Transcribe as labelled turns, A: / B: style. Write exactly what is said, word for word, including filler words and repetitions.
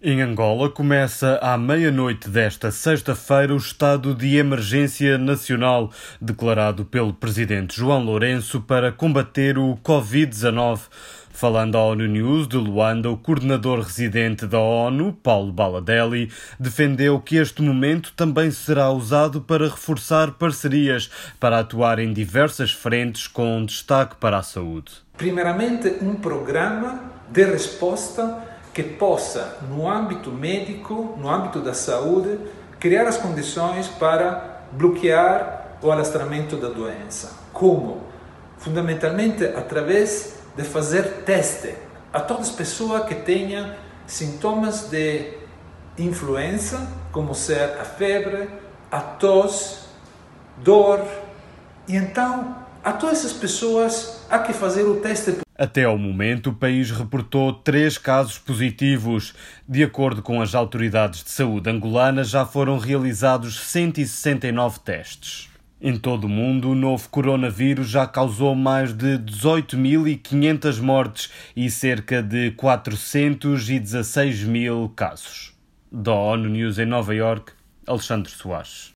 A: Em Angola começa à meia-noite desta sexta-feira o estado de emergência nacional declarado pelo presidente João Lourenço para combater o covid dezanove. Falando à ONU News de Luanda, o coordenador residente da ONU, Paulo Baladelli, defendeu que este momento também será usado para reforçar parcerias para atuar em diversas frentes com destaque para a saúde.
B: Primeiramente, um programa de resposta que possa, no âmbito médico, no âmbito da saúde, criar as condições para bloquear o alastramento da doença. Como? Fundamentalmente através de fazer teste a todas as pessoas que tenham sintomas de influenza, como ser a febre, a tosse, dor. E então, a todas essas pessoas há que fazer o teste.
A: Até ao momento, o país reportou três casos positivos. De acordo com as autoridades de saúde angolanas, já foram realizados cento e sessenta e nove testes. Em todo o mundo, o novo coronavírus já causou mais de dezoito mil e quinhentas mortes e cerca de quatrocentos e dezasseis mil casos. Da ONU News em Nova Iorque, Alexandre Soares.